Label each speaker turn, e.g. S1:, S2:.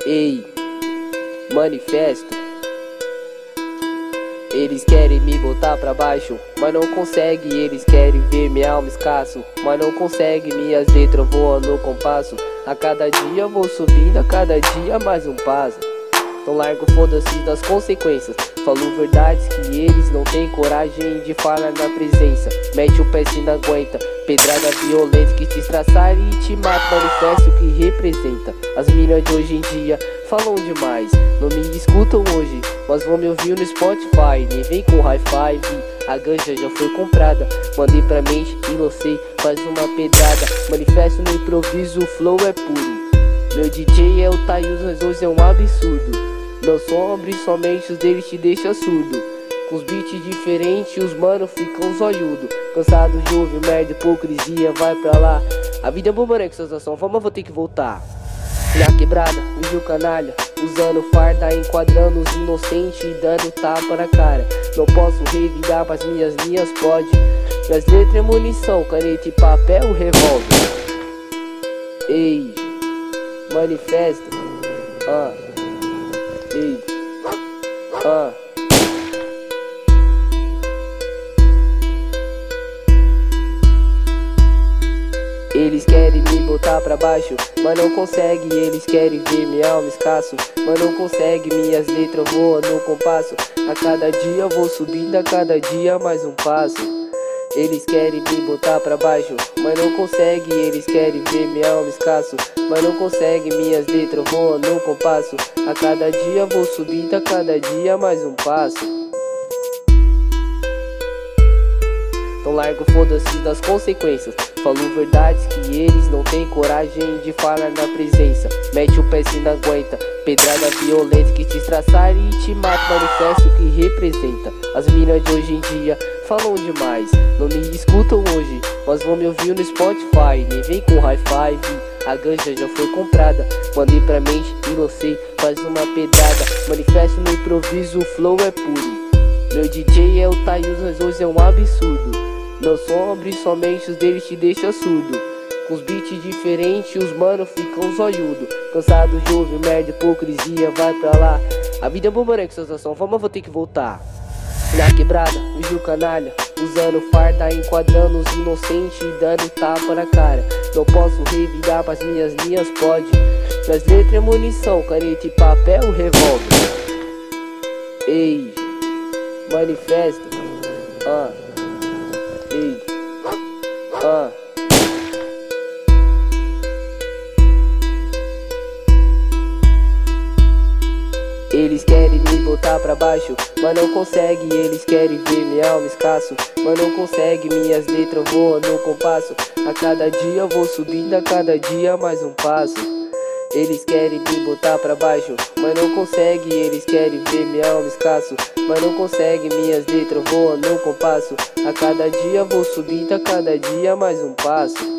S1: Ei, manifesto. Eles querem me botar pra baixo, mas não conseguem. Eles querem ver minha alma escasso, mas não conseguem. Minhas letras voam no compasso. A cada dia vou subindo, a cada dia mais um passo. Então largo foda-se das consequências. Falo verdades que eles não têm coragem de falar na presença. Mete o pé se não aguenta. Pedrada violenta que te estraçar e te mata. Manifesto que representa. As minas de hoje em dia falam demais. Não me escutam hoje, mas vão me ouvir no Spotify. Nem vem com high five, a ganja já foi comprada. Mandei pra mente e lancei mais uma pedrada. Manifesto no improviso, o flow é puro. Meu DJ é o Taius, mas hoje é um absurdo. Não sombra e somente os deles te deixa surdo. Com os beats diferentes, os mano ficam zoiudo. Cansado de ouvir merda, hipocrisia, vai pra lá. A vida é bumerangue, sensação, vamos, vou ter que voltar. Na quebrada, vive o canalha, usando farda, enquadrando os inocentes e dando tapa na cara. Não posso revidar, mas minhas linhas pode. Minhas letras é munição, caneta e papel, revólver. Ei, manifesta. Ei, Eles querem me botar pra baixo, mas não conseguem. Eles querem ver minha alma escasso, mas não conseguem. Minhas letras voam no compasso. A cada dia vou subindo, a cada dia mais um passo. Eles querem me botar pra baixo, mas não conseguem. Eles querem ver minha alma escasso, mas não conseguem. Minhas letras voam no compasso. A cada dia vou subindo, a cada dia mais um passo. Então largo foda-se das consequências. Falo verdades que eles não têm coragem de falar na presença. Mete o pé se não aguenta. Pedrada violenta que te estraçar e te mata. Manifesto que representa. As minas de hoje em dia falam demais. Não me escutam hoje, mas vão me ouvir no Spotify. Nem vem com high five, a ganja já foi comprada. Mandei pra mente e lancei mais uma pedrada. Manifesto no improviso, o flow é puro. Meu DJ é o Taius, mas hoje é um absurdo. Não sombra e somente os deles te deixa surdo. Com os beats diferentes, os mano ficam zoiudo. Cansado de ouvir merda, hipocrisia, vai pra lá. A vida é bumerangue, sensação, vamos, vou ter que voltar. Na quebrada, vive o canalha, usando farda, enquadrando os inocentes e dando tapa na cara. Não posso revidar, mas minhas linhas pode. Minhas letras é munição, caneta e papel, revólver. Ei, manifesta. Ei, Eles querem me botar pra baixo, mas não conseguem. Eles querem ver minha alma escasso, mas não conseguem. Minhas letras voam no compasso. A cada dia vou subindo, a cada dia mais um passo. Eles querem me botar pra baixo, mas não conseguem. Eles querem ver minha alma escasso, mas não conseguem. Minhas letras voam no compasso. A cada dia vou subindo, a cada dia mais um passo.